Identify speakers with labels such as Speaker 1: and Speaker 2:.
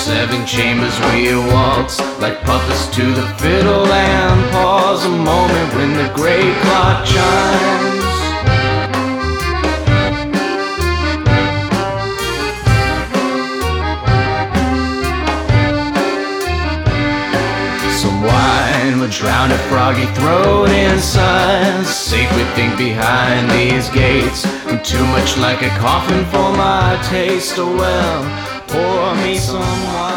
Speaker 1: 7 chambers we waltz like puppets to the fiddle, and pause a moment when the great clock chimes. Some wine will drown a froggy throat inside. Sacred thing behind these gates, too much like a coffin for my taste. Oh well, pour me some wine.